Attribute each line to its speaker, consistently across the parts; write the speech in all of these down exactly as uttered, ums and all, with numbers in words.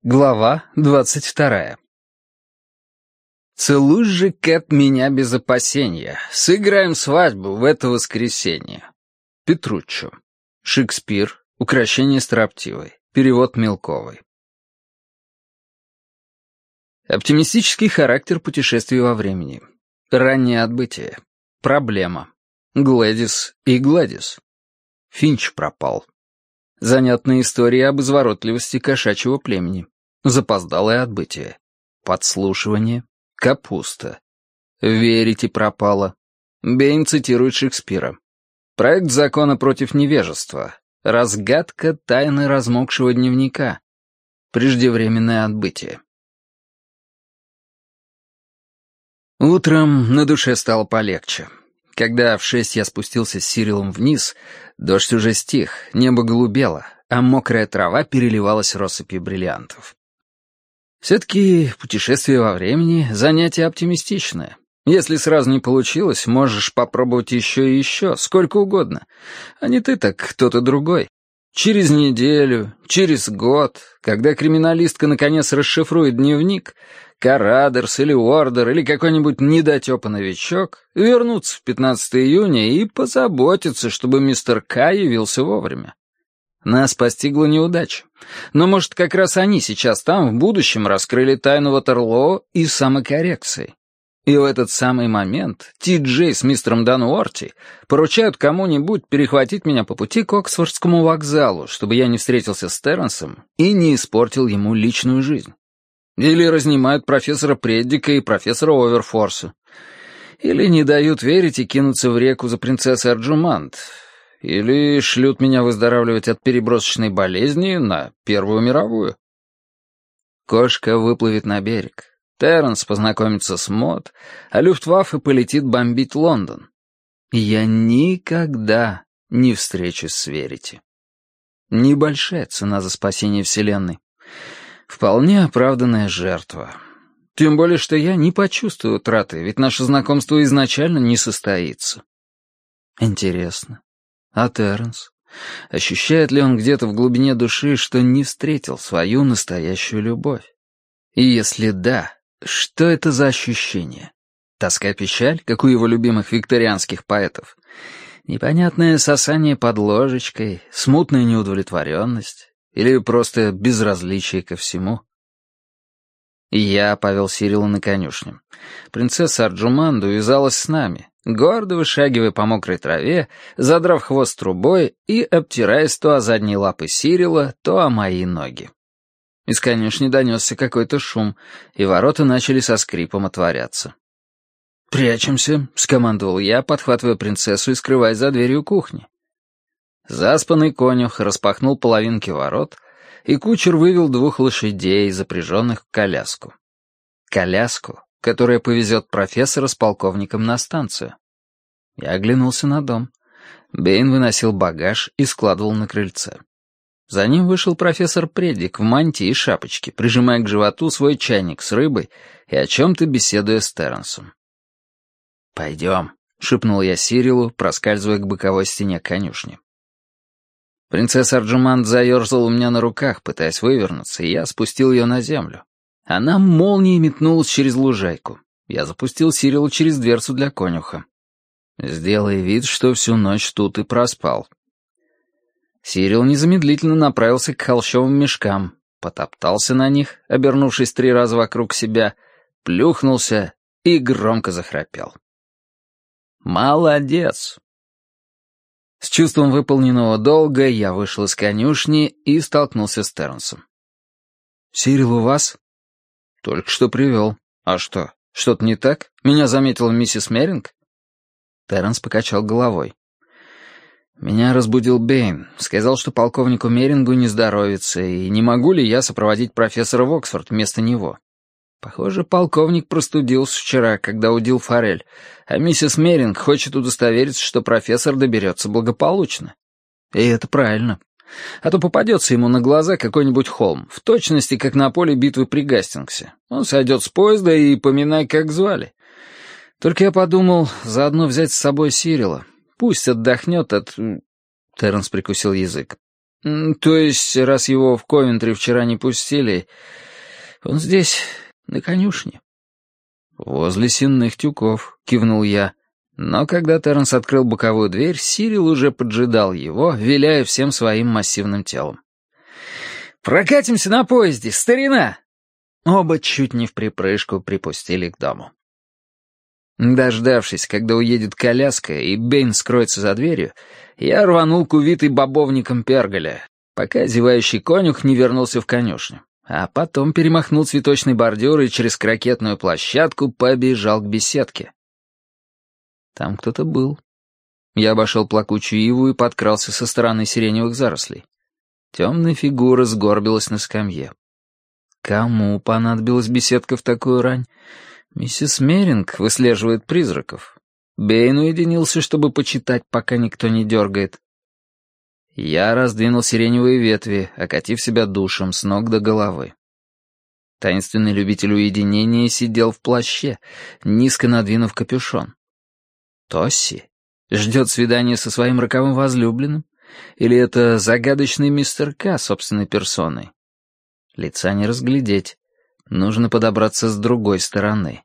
Speaker 1: Глава двадцать вторая. «Целуй же, Кэт, меня без опасения. Сыграем свадьбу в это воскресенье». Петруччо. Шекспир. Укрощение строптивой. Перевод Мелковой. Оптимистический характер путешествий во времени. Раннее отбытие. Проблема. Глэдис и Гладис. Финч пропал. Занятная история об изворотливости кошачьего племени. Запоздалое отбытие. Подслушивание. Капуста. Верите пропало. Бейн цитирует Шекспира. Проект закона против невежества. Разгадка тайны размокшего дневника. Преждевременное отбытие. Утром на душе стало полегче. Когда в шесть я спустился с Сирилом вниз, дождь уже стих, небо голубело, а мокрая трава переливалась россыпью бриллиантов. Все-таки путешествие во времени — занятие оптимистичное. Если сразу не получилось, можешь попробовать еще и еще, сколько угодно. А не ты, так кто-то другой. Через неделю, через год, когда криминалистка наконец расшифрует дневник, Карадерс или Уордер или какой-нибудь недотепа-новичок вернутся в пятнадцатого июня и позаботятся, чтобы мистер К явился вовремя. Нас постигла неудача. Но, может, как раз они сейчас там, в будущем, раскрыли тайну Ватерлоо и самокоррекции. И в этот самый момент Ти Джей с мистером Дануорти поручают кому-нибудь перехватить меня по пути к Оксфордскому вокзалу, чтобы я не встретился с Терренсом и не испортил ему личную жизнь. Или разнимают профессора Преддика и профессора Оверфорса. Или не дают верить и кинуться в реку за принцессой Арджумант. Или шлют меня выздоравливать от перебросочной болезни на Первую мировую. Кошка выплывет на берег. Терренс познакомится с Мод, а Люфтваффе полетит бомбить Лондон. И я никогда не встречусь с Верити. Небольшая цена за спасение Вселенной. Вполне оправданная жертва. Тем более, что я не почувствую утраты, ведь наше знакомство изначально не состоится. Интересно. А Терренс? Ощущает ли он где-то в глубине души, что не встретил свою настоящую любовь? И если да, что это за ощущение? Тоска-печаль, как у его любимых викторианских поэтов? Непонятное сосание под ложечкой, смутная неудовлетворенность? Или просто безразличие ко всему? Я повел Сирила на конюшню. Принцесса Арджуманду вязалась с нами, гордо вышагивая по мокрой траве, задрав хвост трубой и обтираясь то о задние лапы Сирила, то о мои ноги. Из конюшни донесся какой-то шум, и ворота начали со скрипом отворяться. «Прячемся», — скомандовал я, подхватывая принцессу и скрываясь за дверью кухни. Заспанный конюх распахнул половинки ворот, и кучер вывел двух лошадей, запряженных в коляску. Коляску, которая повезет профессора с полковником на станцию. Я оглянулся на дом. Бейн выносил багаж и складывал на крыльце. За ним вышел профессор Преддик в мантии и шапочке, прижимая к животу свой чайник с рыбой и о чем-то беседуя с Терренсом. «Пойдем», — шепнул я Сирилу, проскальзывая к боковой стене конюшни. Принцесса Арджумант заерзала у меня на руках, пытаясь вывернуться, и я спустил ее на землю. Она молнией метнулась через лужайку. Я запустил Сирила через дверцу для конюха. Сделай вид, что всю ночь тут и проспал. Сирил незамедлительно направился к холщовым мешкам, потоптался на них, обернувшись три раза вокруг себя, плюхнулся и громко захрапел. «Молодец!» С чувством выполненного долга я вышел из конюшни и столкнулся с Терренсом. «Сирил у вас?» «Только что привел. А что, что-то не так? Меня заметила миссис Меринг?» Терренс покачал головой. «Меня разбудил Бейн. Сказал, что полковнику Мерингу не здоровится, и не могу ли я сопроводить профессора в Оксфорд вместо него. Похоже, полковник простудился вчера, когда удил форель, а миссис Меринг хочет удостовериться, что профессор доберется благополучно. И это правильно. А то попадется ему на глаза какой-нибудь холм, в точности, как на поле битвы при Гастингсе. Он сойдет с поезда и поминай, как звали. Только я подумал, заодно взять с собой Сирила. Пусть отдохнет от...» Терренс прикусил язык. М, То есть, раз его в Ковентри вчера не пустили, он здесь, на конюшне. «Возле сенных тюков», — кивнул я. Но когда Терренс открыл боковую дверь, Сирил уже поджидал его, виляя всем своим массивным телом. «Прокатимся на поезде, старина!» Оба чуть не вприпрыжку припустили к дому. Дождавшись, когда уедет коляска и Бэйн скроется за дверью, я рванул к увитой бобовником перголя, пока зевающий конюх не вернулся в конюшню, а потом перемахнул цветочный бордюр и через крокетную площадку побежал к беседке. Там кто-то был. Я обошел плакучую иву и подкрался со стороны сиреневых зарослей. Темная фигура сгорбилась на скамье. Кому понадобилась беседка в такую рань? Миссис Меринг выслеживает призраков. Бэйн уединился, чтобы почитать, пока никто не дергает. Я раздвинул сиреневые ветви, окатив себя душем с ног до головы. Таинственный любитель уединения сидел в плаще, низко надвинув капюшон. Тосси ждет свидания со своим роковым возлюбленным? Или это загадочный мистер К собственной персоной? Лица не разглядеть. Нужно подобраться с другой стороны.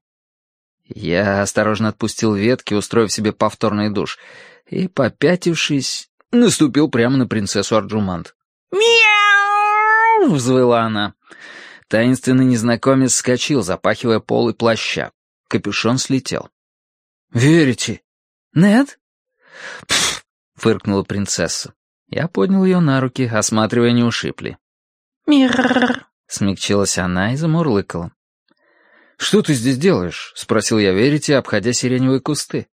Speaker 1: Я осторожно отпустил ветки, устроив себе повторный душ, и, попятившись, наступил прямо на принцессу Арджуманд. «Мяу!» — взвыла она. Таинственный незнакомец вскочил, запахивая полы плаща. Капюшон слетел. «Верите?» «Нед?» «Пф!» — фыркнула принцесса. Я поднял ее на руки, осматривая, не ушиб ли. «Мирррр!» — смягчилась она и замурлыкала. «Что ты здесь делаешь?» — спросил я Верити, обходя сиреневые кусты.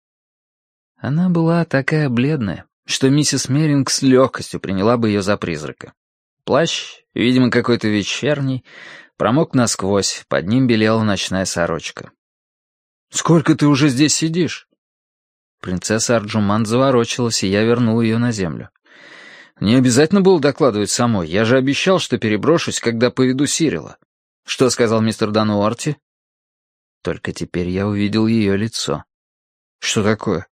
Speaker 1: Она была такая бледная, что миссис Меринг с легкостью приняла бы ее за призрака. Плащ, видимо, какой-то вечерний, промок насквозь, под ним белела ночная сорочка. «Сколько ты уже здесь сидишь?» Принцесса Арджуманд заворочилась, и я вернул ее на землю. «Не обязательно было докладывать самой. Я же обещал, что переброшусь, когда поведу Сирила. Что сказал мистер Дануорти?» Только теперь я увидел ее лицо. «Что такое?»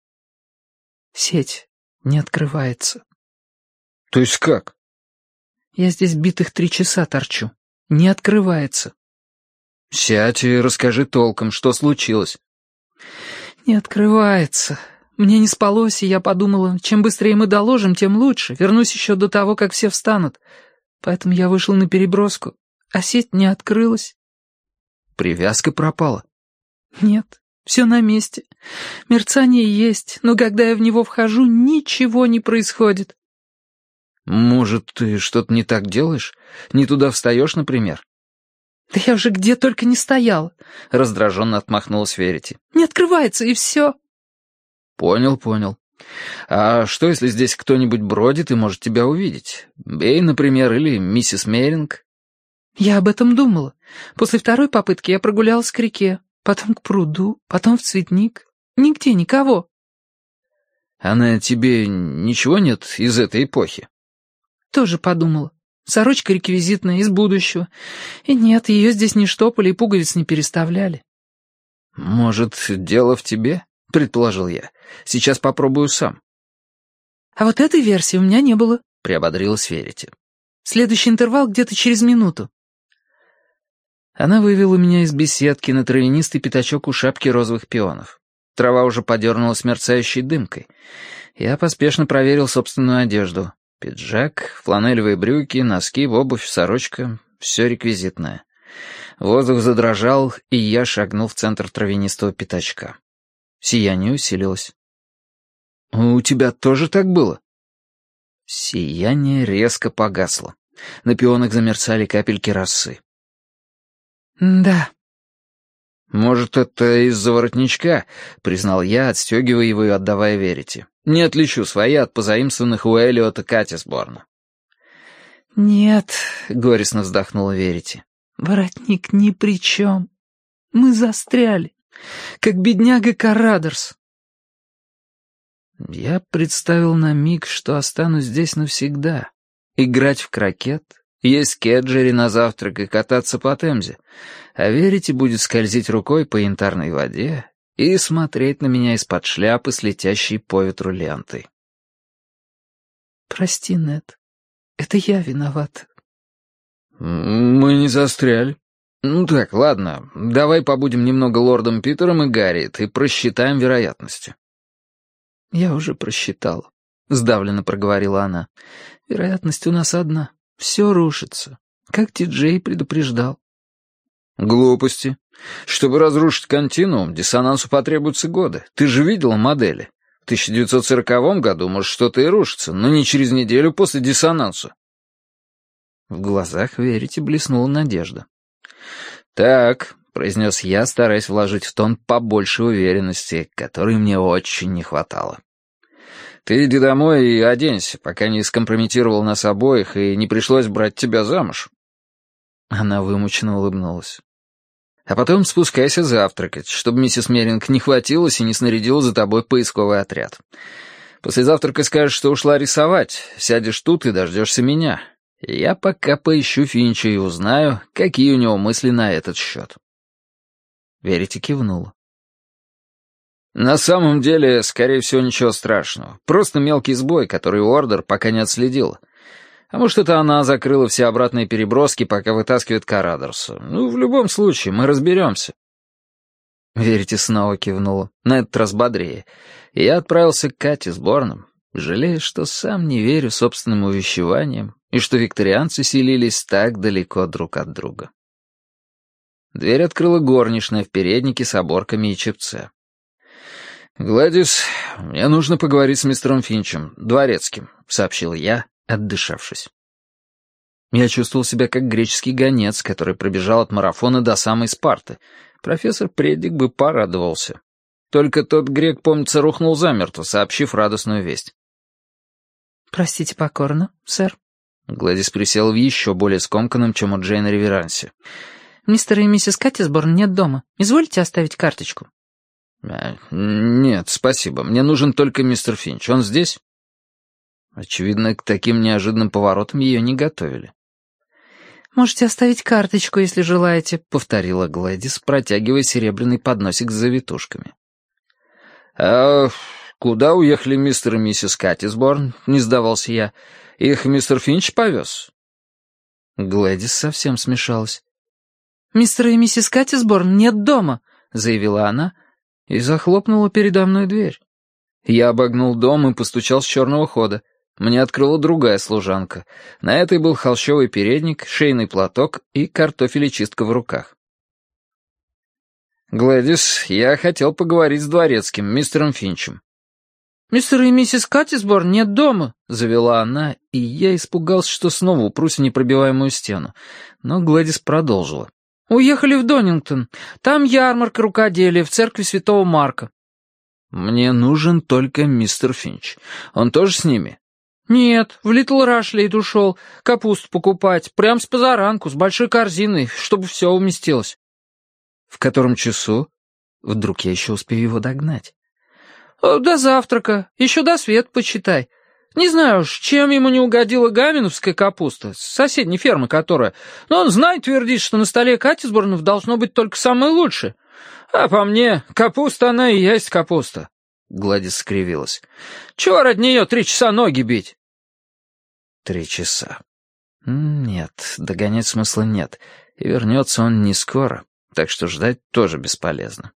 Speaker 1: «Сеть не открывается». «То есть как?» «Я здесь битых три часа торчу. Не открывается». «Сядь и расскажи толком, что случилось». «Не открывается. Мне не спалось, и я подумала, чем быстрее мы доложим, тем лучше. Вернусь еще до того, как все встанут. Поэтому я вышел на переброску, а сеть не открылась». «Привязка пропала?» «Нет, все на месте. Мерцание есть, но когда я в него вхожу, ничего не происходит». «Может, ты что-то не так делаешь? Не туда встаешь, например?» «Да я уже где только не стояла», — раздраженно отмахнулась Верити. «Не открывается, и все». «Понял, понял. А что, если здесь кто-нибудь бродит и может тебя увидеть? Бэй, например, или миссис Меринг?» «Я об этом думала. После второй попытки я прогулялась к реке, потом к пруду, потом в цветник. Нигде никого». «А на тебе ничего нет из этой эпохи?» «Тоже подумала. Сорочка реквизитная, из будущего. И нет, ее здесь не штопали и пуговиц не переставляли». «Может, дело в тебе?» — предположил я. «Сейчас попробую сам». «А вот этой версии у меня не было», — приободрилась Верити. «Следующий интервал где-то через минуту». Она вывела меня из беседки на травянистый пятачок у шапки розовых пионов. Трава уже подернулась мерцающей дымкой. Я поспешно проверил собственную одежду. Пиджак, фланелевые брюки, носки, обувь, сорочка — все реквизитное. Воздух задрожал, и я шагнул в центр травянистого пятачка. Сияние усилилось. «У тебя тоже так было?» Сияние резко погасло. На пионах замерцали капельки росы. «Да». «Может, это из-за воротничка?» — признал я, отстегивая его и отдавая Верити. «Не отличу свои от позаимствованных у Эллиота Каттисборна». «Нет», — горестно вздохнула Верити. «Воротник ни при чем. Мы застряли, как бедняга Каррадорс». Я представил на миг, что останусь здесь навсегда. Играть в крокет, есть кеджери на завтрак и кататься по Темзе, а Верити будет скользить рукой по янтарной воде и смотреть на меня из-под шляпы с летящей по ветру лентой. «Прости, Нед,
Speaker 2: Это я виноват.
Speaker 1: Мы не застряли. Ну так, ладно, давай побудем немного лордом Питером и Гарриет и просчитаем вероятности.
Speaker 2: Я уже просчитала, сдавленно проговорила она. Вероятность у нас одна. Все рушится, как Ти-Джей предупреждал.
Speaker 1: Глупости. Чтобы разрушить континуум, диссонансу потребуются годы. Ты же видела модели. В тысяча девятьсот сороковом году может что-то и рушится, но не через неделю после диссонанса.
Speaker 2: В глазах Верити блеснула надежда.
Speaker 1: «Так», — произнес я, стараясь вложить в тон побольше уверенности, которой мне очень не хватало. «Ты иди домой и оденься, пока не скомпрометировал нас обоих и не пришлось брать тебя замуж».
Speaker 2: Она вымученно улыбнулась.
Speaker 1: «А потом спускайся завтракать, чтобы миссис Меринг не хватилась и не снарядила за тобой поисковый отряд. После завтрака скажешь, что ушла рисовать, сядешь тут и дождешься меня». Я пока поищу Финча и узнаю, какие у него мысли на этот счет.
Speaker 2: Верити кивнула.
Speaker 1: На самом деле, скорее всего, ничего страшного. Просто мелкий сбой, который Уордер пока не отследила. А может, это она закрыла все обратные переброски, пока вытаскивает Карадорса. Ну, в любом случае, мы разберемся.
Speaker 2: Верити снова кивнула, на этот раз бодрее. И я отправился к Кате с Борном, жалея, что сам не верю собственным увещеваниям, и что викторианцы селились так далеко друг от друга. Дверь открыла горничная в переднике с оборками и чепце.
Speaker 1: «Гладис, мне нужно поговорить с мистером Финчем, дворецким», — сообщил я, отдышавшись.
Speaker 2: Я чувствовал себя как греческий гонец, который пробежал от марафона до самой Спарты. Профессор Преддик бы порадовался. Только тот грек, помнится, рухнул замертво, сообщив радостную весть. «Простите покорно, сэр».
Speaker 1: Гладис присела в еще более скомканном, чем у Джейн, реверансе.
Speaker 2: «Мистер и миссис Каттисборн нет дома. Извольте оставить карточку».
Speaker 1: А, «Нет, спасибо. Мне нужен только мистер Финч. Он здесь?» Очевидно, к таким неожиданным поворотам ее не готовили.
Speaker 2: «Можете оставить карточку, если желаете», — повторила Гладис, протягивая серебряный подносик с завитушками.
Speaker 1: «А куда уехали мистер и миссис Каттисборн?» — не сдавался я. «Их мистер Финч повез?»
Speaker 2: Гладис совсем смешалась. «Мистера и миссис Каттисборн нет дома», — заявила она и захлопнула передо мной дверь.
Speaker 1: Я обогнул дом и постучал с черного хода. Мне открыла другая служанка. На этой был холщовый передник, шейный платок и картофелечистка в руках. «Гладис, я хотел поговорить с дворецким, мистером Финчем».
Speaker 2: «Мистер и миссис Каттисборн нет дома», — завела она, и я испугался, что снова упрусь в непробиваемую стену. Но Гладис продолжила. «Уехали в Донингтон. Там ярмарка рукоделия в церкви Святого Марка».
Speaker 1: «Мне нужен только мистер Финч. Он тоже с ними?»
Speaker 2: «Нет, в Литл Рашлейд ушел. Капусту покупать. Прям с позаранку, с большой корзиной, чтобы все уместилось».
Speaker 1: «В котором часу?» Вдруг я еще успею его догнать.
Speaker 2: «До завтрака. Еще до света почитай. Не знаю уж, чем ему не угодила гаминовская капуста, с соседней фермы которая, но он знает, твердит, что на столе Каттисборнов должно быть только самое лучшее. А по мне, капуста она и есть капуста».
Speaker 1: Гладис скривилась.
Speaker 2: «Чего ради нее три часа ноги бить?»
Speaker 1: «Три часа. Нет, догонять смысла нет, и вернется он не скоро, так что ждать тоже бесполезно.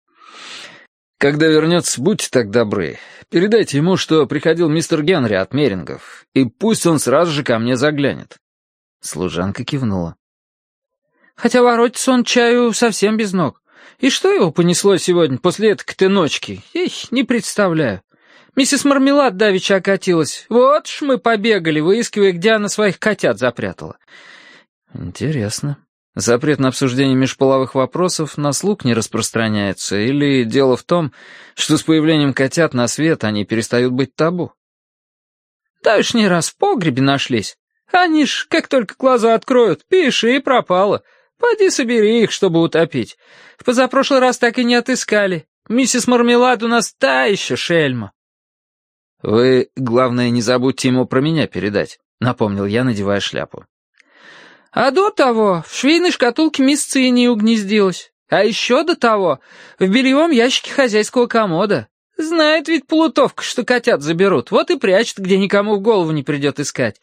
Speaker 1: Когда вернется, будьте так добры, передайте ему, что приходил мистер Генри от Мерингов, и пусть он сразу же ко мне заглянет». Служанка кивнула.
Speaker 2: «Хотя воротится он чаю совсем без ног. И что его понесло сегодня после этой ночки? Эх, не представляю. Миссис Мармелад давеча окатилась. Вот ж мы побегали, выискивая, где она своих котят запрятала».
Speaker 1: «Интересно. Запрет на обсуждение межполовых вопросов на слуг не распространяется, или дело в том, что с появлением котят на свет они перестают быть табу?»
Speaker 2: «Давешний раз в погребе нашлись. Они ж, как только глаза откроют, пиши и пропало. Пойди собери их, чтобы утопить. В позапрошлый раз так и не отыскали. Миссис Мармелад у нас та еще шельма».
Speaker 1: «Вы, главное, не забудьте ему про меня передать», — напомнил я, надевая шляпу.
Speaker 2: «А до того в швейной шкатулке мисс Цинни угнездилась. А еще до того в бельевом ящике хозяйского комода. Знает ведь плутовка, что котят заберут, вот и прячет, где никому в голову не придет искать.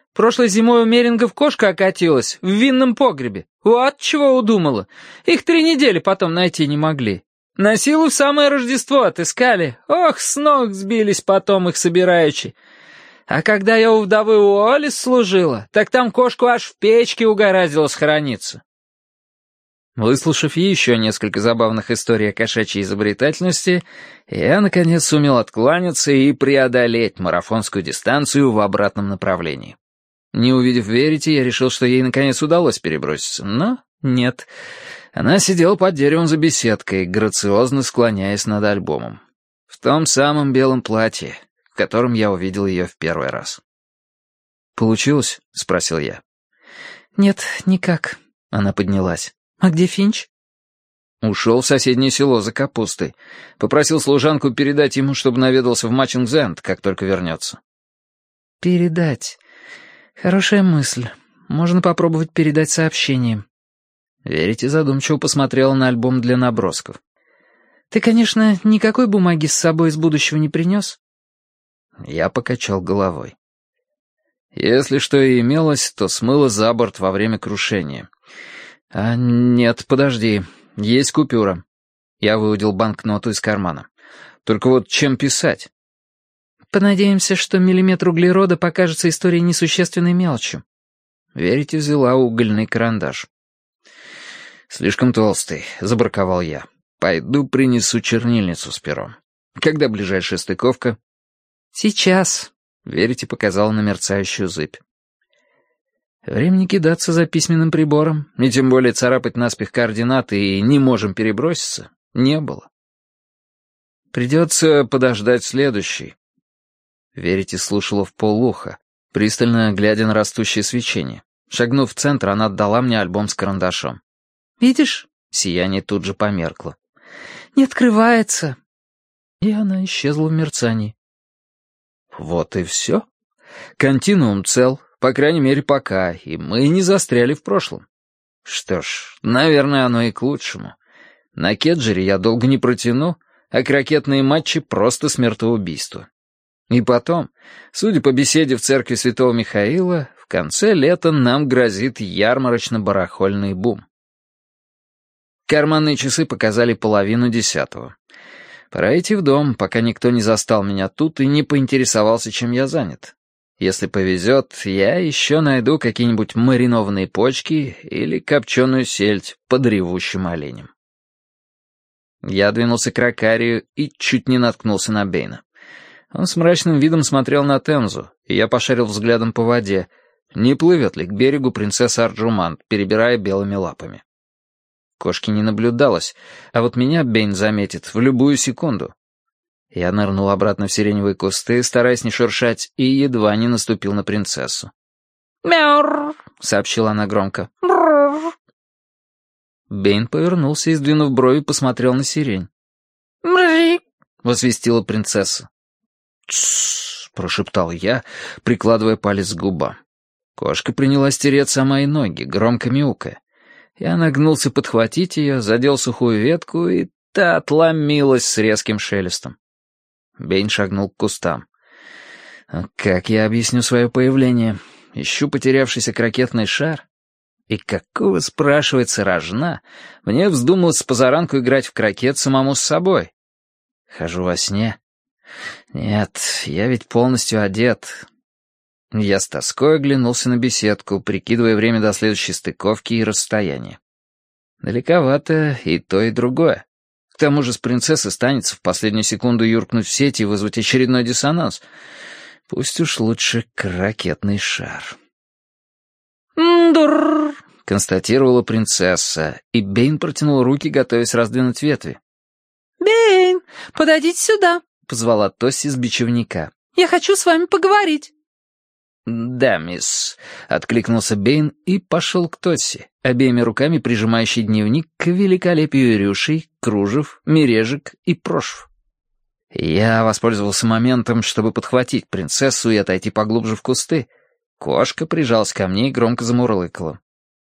Speaker 2: Прошлой зимой у Мерингов кошка окатилась в винном погребе. Вот чего удумала. Их три недели потом найти не могли. На силу в самое Рождество отыскали. Ох, с ног сбились потом их собираючи. А когда я у вдовы Уоллес служила, так там кошку аж в печке угораздило схорониться». Выслушав еще несколько забавных историй о кошачьей изобретательности, я, наконец, сумел откланяться и преодолеть марафонскую дистанцию в обратном направлении. Не увидев Верити, я решил, что ей, наконец, удалось переброситься, но нет. Она сидела под деревом за беседкой, грациозно склоняясь над альбомом. В том самом белом платье, в котором я увидел ее в первый раз. «Получилось?» — спросил я. «Нет, никак». Она поднялась. «А где Финч?» «Ушел в соседнее село за капустой. Попросил служанку передать ему, чтобы наведался в Матчингс-Энд, как только вернется». «Передать. Хорошая мысль. Можно попробовать передать сообщением». Верите задумчиво посмотрела на альбом для набросков. «Ты, конечно, никакой бумаги с собой из будущего не принес?» Я покачал головой. Если что и имелось, то смыло за борт во время крушения. «А нет, подожди, есть купюра». Я выудил банкноту из кармана. «Только вот чем писать?» «Понадеемся, что миллиметр углерода покажется историей несущественной мелочью». Верите взяла угольный карандаш. «Слишком толстый», — забраковал я. «Пойду принесу чернильницу с пером. Когда ближайшая стыковка?» «Сейчас», — Верите показала на мерцающую зыбь. Времени кидаться за письменным прибором, и тем более царапать наспех координаты и не можем переброситься, не было. Придется подождать следующий. Верите слушала вполуха, пристально глядя на растущее свечение. Шагнув в центр, она отдала мне альбом с карандашом. «Видишь?» — сияние тут же померкло. «Не открывается». И она исчезла в мерцании. Вот и все. Континуум цел. По крайней мере, пока, и мы не застряли в прошлом. Что ж, наверное, оно и к лучшему. На Кеджере я долго не протяну, а крокетные матчи — просто смертоубийство. И потом, судя по беседе в церкви Святого Михаила, в конце лета нам грозит ярмарочно-барахольный бум. Карманные часы показали половину десятого. Пора идти в дом, пока никто не застал меня тут и не поинтересовался, чем я занят. Если повезет, я еще найду какие-нибудь маринованные почки или копченую сельдь под ревущим оленем. Я двинулся к Ракарию и чуть не наткнулся на Бэйна. Он с мрачным видом смотрел на Темзу, и я пошарил взглядом по воде, не плывет ли к берегу принцесса Арджумант, перебирая белыми лапами. Кошки не наблюдалось, а вот меня Бэйн заметит в любую секунду. Я нырнул обратно в сиреневые кусты, стараясь не шуршать, и едва не наступил на принцессу. «Мяур!» — сообщила она громко. «Бррр!» Бэйн повернулся и, сдвинув брови, посмотрел на сирень. «Мри!» — возвестила принцесса. «Тссс!» — прошептал я, прикладывая палец к губам. Кошка принялась тереться о мои ноги, громко мяукая. Я нагнулся подхватить ее, задел сухую ветку, и та отломилась с резким шелестом. Бэйн шагнул к кустам. «Как я объясню свое появление? Ищу потерявшийся крокетный шар? И какого, спрашивается, рожна, мне вздумалось с позаранку играть в крокет самому с собой? Хожу во сне? Нет, я ведь полностью одет». Я с тоской оглянулся на беседку, прикидывая время до следующей стыковки и расстояние. Далековато и то, и другое. К тому же с принцессы станется в последнюю секунду юркнуть в сеть и вызвать очередной диссонанс. Пусть уж лучше крокетный шар. «М-дур!» — констатировала принцесса, и Бэйн протянул руки, готовясь раздвинуть ветви. «Бэйн, подойдите сюда!» — позвала Тосси с бичевника. «Я хочу с вами поговорить». «Да, мисс», — откликнулся Бэйн и пошел к Тосси, обеими руками прижимающий дневник к великолепию рюшей, кружев, мережек и прошв. Я воспользовался моментом, чтобы подхватить принцессу и отойти поглубже в кусты. Кошка прижалась ко мне и громко замурлыкала.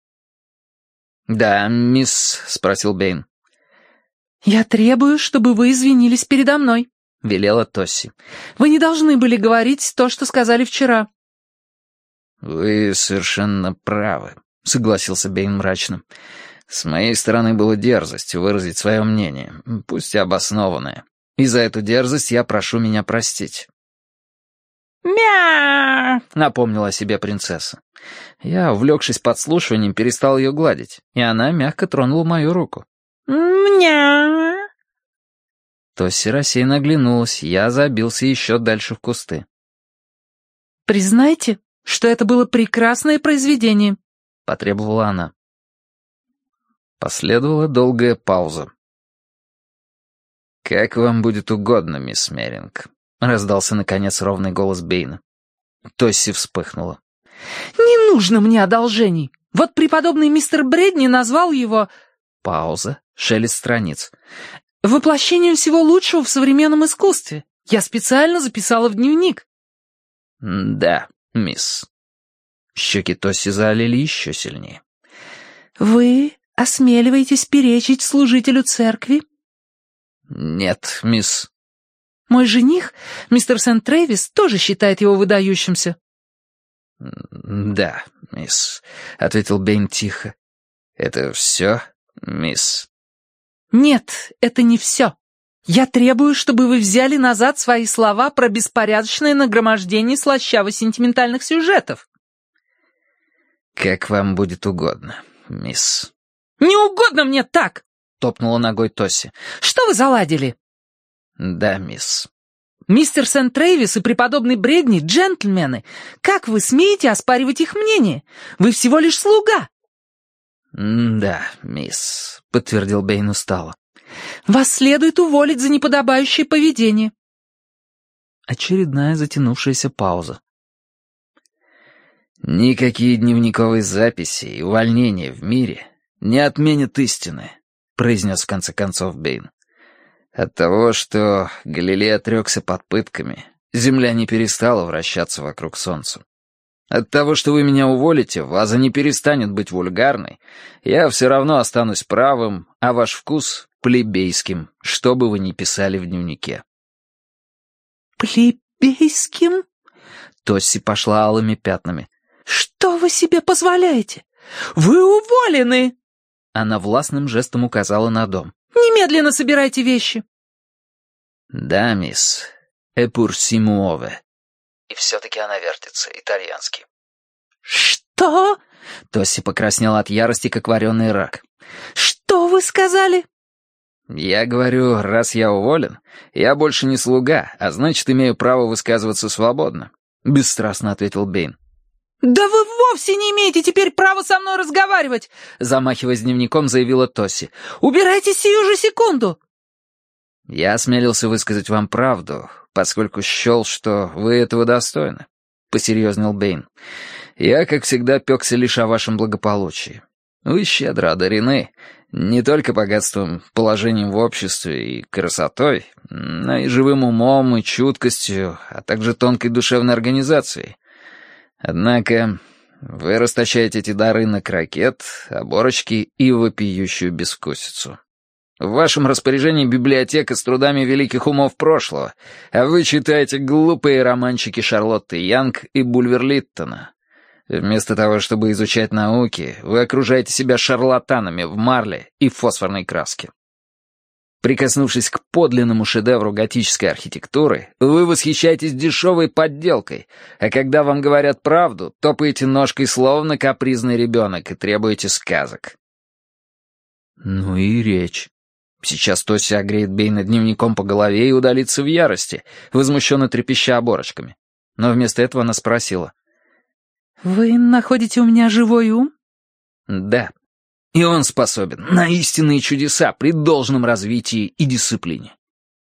Speaker 2: «Да, мисс», — спросил Бэйн. «Я требую, чтобы вы извинились передо мной», — велела Тосси. «Вы не должны были говорить то, что сказали вчера».
Speaker 1: «Вы совершенно правы», — согласился Бэйн мрачно. «С моей стороны была дерзость выразить свое мнение, пусть и обоснованное. И за эту дерзость я прошу меня простить».
Speaker 2: «Мя!» —
Speaker 1: напомнила о себе принцесса. Я, увлекшись подслушиванием, перестал ее гладить, и она мягко тронула мою руку.
Speaker 2: «Мя!»
Speaker 1: Тосси рассеянно оглянулась, я забился еще дальше в кусты.
Speaker 2: «Признайте, что это было прекрасное произведение», —
Speaker 1: потребовала она. Последовала долгая пауза. «Как вам будет угодно, мисс Меринг», — раздался, наконец, ровный голос Бэйна. Тосси вспыхнула.
Speaker 2: «Не нужно мне одолжений. Вот преподобный мистер Бредни назвал его...»
Speaker 1: Пауза, шелест страниц.
Speaker 2: «Воплощением всего лучшего в современном искусстве. Я специально записала в дневник».
Speaker 1: «Да, мисс». Щеки Тосси залили еще сильнее.
Speaker 2: «Вы осмеливаетесь перечить служителю церкви?»
Speaker 1: «Нет, мисс».
Speaker 2: «Мой жених, мистер Сент-Трэвис, тоже считает его выдающимся».
Speaker 1: «Да, мисс», — ответил Бэйн тихо. «Это все, мисс?»
Speaker 2: «Нет, это не все. Я требую, чтобы вы взяли назад свои слова про беспорядочное нагромождение слащаво-сентиментальных сюжетов».
Speaker 1: «Как вам будет угодно, мисс».
Speaker 2: «Не угодно мне так!» —
Speaker 1: топнула ногой Тосси.
Speaker 2: «Что вы заладили?»
Speaker 1: «Да, мисс».
Speaker 2: «Мистер Сент-Трэвис и преподобный Бредни — джентльмены. Как вы смеете оспаривать их мнение? Вы всего лишь слуга».
Speaker 1: «Да, мисс», — подтвердил Бэйн устало.
Speaker 2: «Вас следует уволить за неподобающее поведение».
Speaker 1: Очередная затянувшаяся пауза. «Никакие дневниковые записи и увольнения в мире не отменят истины», — произнес в конце концов Бэйн. «От того, что Галилей отрекся под пытками, Земля не перестала вращаться вокруг Солнца. От того, что вы меня уволите, ваза не перестанет быть вульгарной, я все равно останусь правым, а ваш вкус — плебейским, что бы вы ни писали в дневнике».
Speaker 2: «Плебейским?»
Speaker 1: Тосси пошла алыми пятнами.
Speaker 2: «Что вы себе позволяете? Вы уволены!»
Speaker 1: Она властным жестом указала на дом.
Speaker 2: «Немедленно собирайте вещи».
Speaker 1: «Да, мисс. Э пур си муове». И все-таки она вертится, итальянский.
Speaker 2: «Что?»
Speaker 1: Тосси покраснела от ярости, как вареный рак.
Speaker 2: «Что вы сказали?»
Speaker 1: «Я говорю, раз я уволен, я больше не слуга, а значит, имею право высказываться свободно», — бесстрастно ответил Бэйн.
Speaker 2: «Да вы вовсе не имеете теперь права со мной разговаривать!» Замахиваясь дневником, заявила Тосси. «Убирайтесь сию же секунду!»
Speaker 1: «Я осмелился высказать вам правду, поскольку счел, что вы этого достойны», — посерьезнел Бэйн. «Я, как всегда, пекся лишь о вашем благополучии. Вы щедро одарены не только богатством, положением в обществе и красотой, но и живым умом и чуткостью, а также тонкой душевной организацией. Однако вы расточаете эти дары на крокет, оборочки и вопиющую бескусицу. В вашем распоряжении библиотека с трудами великих умов прошлого, а вы читаете глупые романчики Шарлотты Янг и Бульвер-Литтона. Вместо того, чтобы изучать науки, вы окружаете себя шарлатанами в марле и фосфорной краске. Прикоснувшись к подлинному шедевру готической архитектуры, вы восхищаетесь дешевой подделкой, а когда вам говорят правду, топаете ножкой словно капризный ребенок и требуете сказок. Ну и речь. Сейчас Тосси огреет Бэйна дневником по голове и удалится в ярости, возмущенно трепеща оборочками. Но вместо этого она спросила.
Speaker 2: «Вы находите у меня живой ум?»
Speaker 1: «Да. И он способен на истинные чудеса при должном развитии и дисциплине».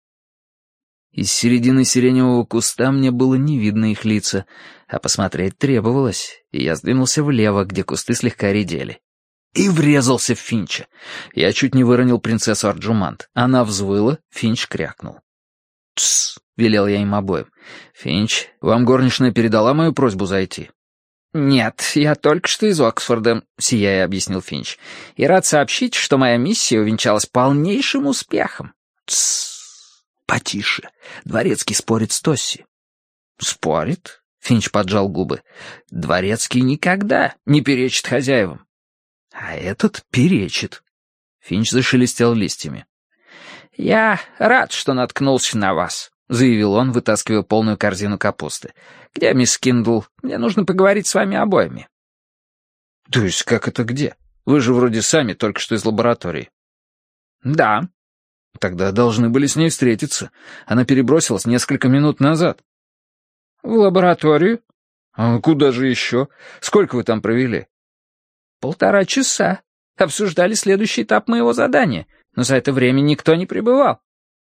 Speaker 1: Из середины сиреневого куста мне было не видно их лица, а посмотреть требовалось, и я сдвинулся влево, где кусты слегка редели. И врезался в Финча. Я чуть не выронил принцессу Арджумант. Она взвыла, Финч крякнул. «Тссс», — велел я им обоим. «Финч, вам горничная передала мою просьбу зайти?» «Нет, я только что из Оксфорда», — сияя объяснил Финч. «И рад сообщить, что моя миссия увенчалась полнейшим успехом». «Тссс, потише. Дворецкий спорит с Тосси». «Спорит? Финч поджал губы. Дворецкий никогда не перечит хозяевам. А этот перечит. Финч зашелестел листьями. «Я рад, что наткнулся на вас», — заявил он, вытаскивая полную корзину капусты. «Где мисс Киндл? Мне нужно поговорить с вами обоими». «То есть как это где? Вы же вроде сами только что из лаборатории». «Да». «Тогда должны были с ней встретиться. Она перебросилась несколько минут назад». «В лабораторию?» «А куда же еще? Сколько вы там провели?» «Полтора часа. Обсуждали следующий этап моего задания, но за это время никто не прибывал».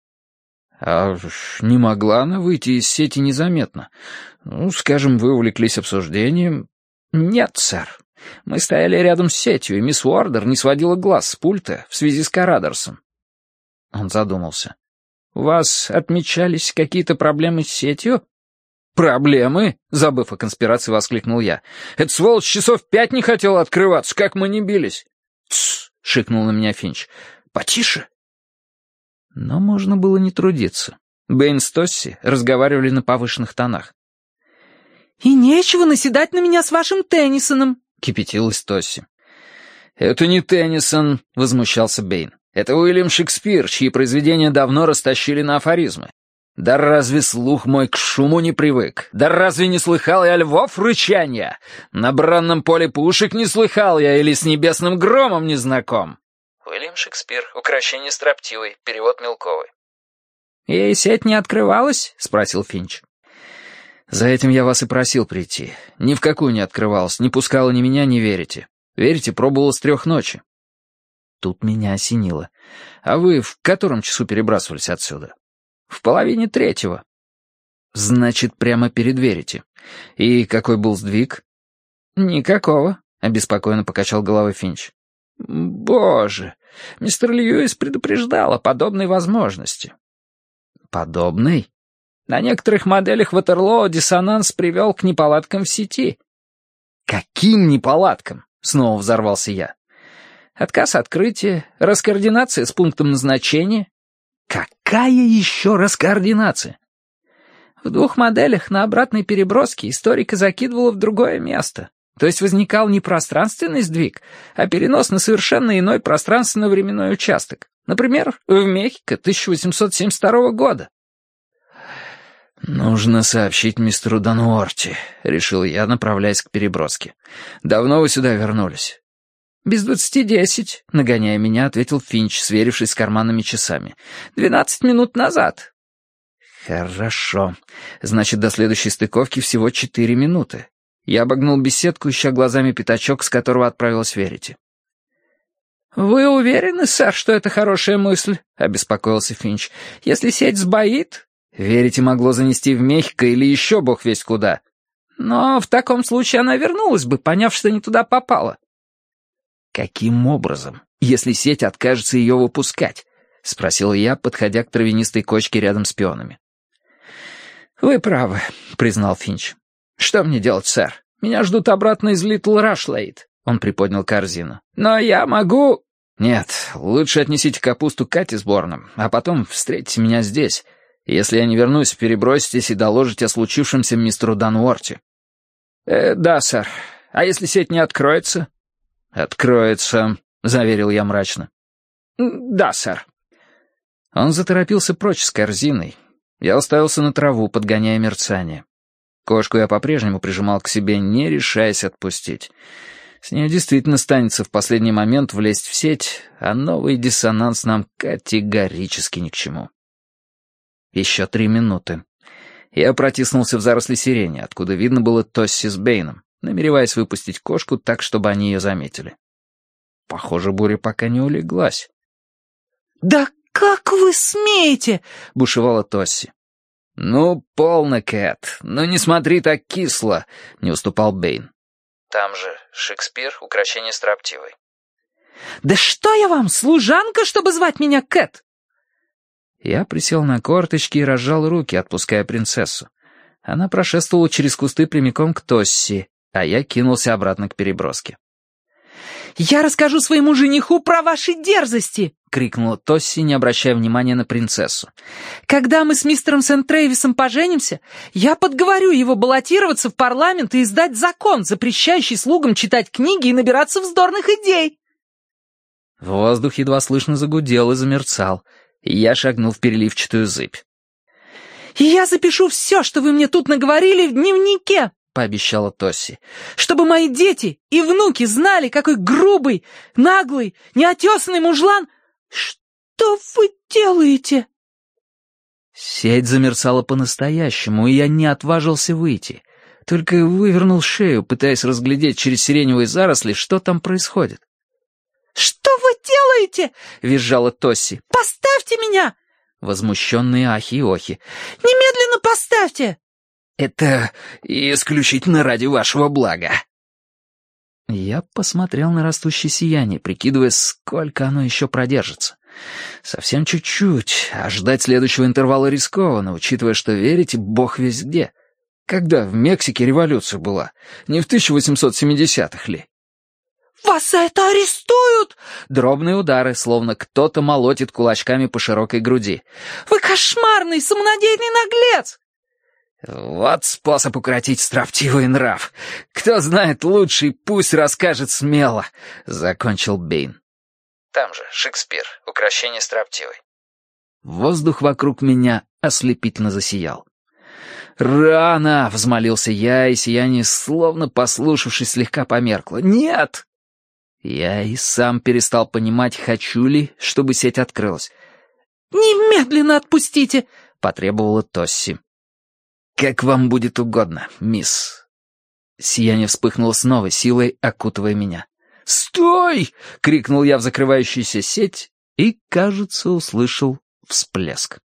Speaker 1: «А не могла она выйти из сети незаметно? Ну, скажем, вы увлеклись обсуждением?» «Нет, сэр. Мы стояли рядом с сетью, и мисс Уордер не сводила глаз с пульта в связи с Карадерсом». Он задумался. «У вас отмечались какие-то проблемы с сетью?» «Проблемы?» — забыв о конспирации, воскликнул я. «Эта сволочь часов пять не хотела открываться, как мы не бились!» «Тссс!» — шикнул на меня Финч. «Потише!» Но можно было не трудиться. Бэйн с Тосси разговаривали на повышенных тонах. «И нечего наседать на меня с вашим Теннисоном!» — кипятилась Тосси. «Это не Теннисон!» — возмущался Бэйн. «Это Уильям Шекспир, чьи произведения давно растащили на афоризмы. Да разве слух мой к шуму не привык? Да разве не слыхал я львов рычанья? На бранном поле пушек не слыхал я или с небесным громом не знаком?» Уильям Шекспир, укращение строптивый, перевод Мелковой. «И сеть не открывалась?» — спросил Финч. «За этим я вас и просил прийти. Ни в какую не открывалась, не пускала ни меня, не верите. Верите, пробовала с трех ночи». Тут меня осенило. «А вы в котором часу перебрасывались отсюда?» «В половине третьего». «Значит, прямо перед верите. И какой был сдвиг?» «Никакого», — обеспокоенно покачал головой Финч. «Боже, мистер Льюис предупреждал о подобной возможности». «Подобной?» «На некоторых моделях Ватерлоо диссонанс привел к неполадкам в сети». «Каким неполадкам?» — снова взорвался я. «Отказ открытия, раскоординация с пунктом назначения». «Какая еще раскоординация?» «В двух моделях на обратной переброске историка закидывала в другое место. То есть возникал не пространственный сдвиг, а перенос на совершенно иной пространственно-временной участок. Например, в Мехико тысяча восемьсот семьдесят второго года». «Нужно сообщить мистеру Дануорти», — решил я, направляясь к переброске. «Давно вы сюда вернулись?» «Без двадцати десять», — нагоняя меня, ответил Финч, сверившись с карманными часами. «Двенадцать минут назад». «Хорошо. Значит, до следующей стыковки всего четыре минуты». Я обогнул беседку, ища глазами пятачок, с которого отправилась Верити. «Вы уверены, сэр, что это хорошая мысль?» — обеспокоился Финч. «Если сеть сбоит...» Верити могло занести в Мехико или еще бог весть куда. «Но в таком случае она вернулась бы, поняв, что не туда попала». «Каким образом, если сеть откажется ее выпускать?» — спросил я, подходя к травянистой кочке рядом с пионами. «Вы правы», — признал Финч. «Что мне делать, сэр? Меня ждут обратно из Литл Рашлейд». Он приподнял корзину. «Но я могу...» «Нет, лучше отнесите капусту Кате с Борном, а потом встретите меня здесь. Если я не вернусь, переброситесь и доложите о случившемся мистеру Дануорти». «Э, да, сэр. А если сеть не откроется?» «Откроется», — заверил я мрачно. «Да, сэр». Он заторопился прочь с корзиной. Я уставился на траву, подгоняя мерцание. Кошку я по-прежнему прижимал к себе, не решаясь отпустить. С нее действительно станется в последний момент влезть в сеть, а новый диссонанс нам категорически ни к чему. Еще три минуты. Я протиснулся в заросли сирени, откуда видно было Тосси с Бэйном, намереваясь выпустить кошку так, чтобы они ее заметили. Похоже, буря пока не улеглась.
Speaker 3: «Да как вы смеете?» —
Speaker 1: бушевала Тосси. «Ну, полно, Кэт, ну не смотри так кисло», — не уступал Бэйн. Там же Шекспир, укращение строптивой.
Speaker 3: «Да что я вам, служанка, чтобы звать меня Кэт?»
Speaker 1: Я присел на корточки и разжал руки, отпуская принцессу. Она прошествовала через кусты прямиком к Тосси, а я кинулся обратно к переброске.
Speaker 3: «Я расскажу своему жениху про ваши дерзости!» — крикнула Тосси, не обращая внимания на принцессу. «Когда мы с мистером Сент-Трейвисом поженимся, я подговорю его баллотироваться в парламент и издать закон, запрещающий слугам читать книги и набираться вздорных идей!»
Speaker 2: Воздух едва слышно загудел и замерцал, и я шагнул в переливчатую зыбь.
Speaker 3: «И я запишу все, что вы мне тут наговорили, в дневнике!» — пообещала Тосси. «Чтобы мои дети и внуки знали, какой грубый, наглый, неотесанный мужлан... Что вы делаете?»
Speaker 2: Сеть замерцала по-настоящему, и я не отважился выйти. Только вывернул шею, пытаясь разглядеть через сиреневые заросли, что там происходит.
Speaker 3: «Что вы делаете?» —
Speaker 2: визжала Тосси.
Speaker 3: «Поставьте меня!»
Speaker 2: Возмущенные ахи и охи.
Speaker 3: «Немедленно поставьте!»
Speaker 1: «Это исключительно ради вашего блага».
Speaker 2: Я посмотрел на растущее сияние, прикидывая, сколько оно еще продержится. Совсем чуть-чуть, а ждать следующего интервала рискованно, учитывая, что верите, бог весть где. Когда в Мексике революция была? Не в тысяча восемьсот семидесятых ли?
Speaker 3: «Вас за это арестуют!»
Speaker 2: Дробные удары, словно кто-то молотит кулачками по широкой груди.
Speaker 3: «Вы кошмарный, самонадеянный наглец!»
Speaker 1: «Вот способ укротить строптивый нрав. Кто знает лучший, пусть расскажет смело», — закончил Бэйн.
Speaker 2: Там же Шекспир, укрощение строптивой.
Speaker 1: Воздух вокруг меня ослепительно засиял. «Рано!» — взмолился я, и сияние, словно послушавшись, слегка померкло. «Нет!» Я и сам перестал понимать, хочу ли, чтобы сеть открылась.
Speaker 3: «Немедленно отпустите!»
Speaker 1: — потребовала Тосси. «Как вам будет угодно, мисс». Сияние вспыхнуло с новой силой, окутывая меня. «Стой!» — крикнул я в закрывающуюся сеть и, кажется, услышал всплеск.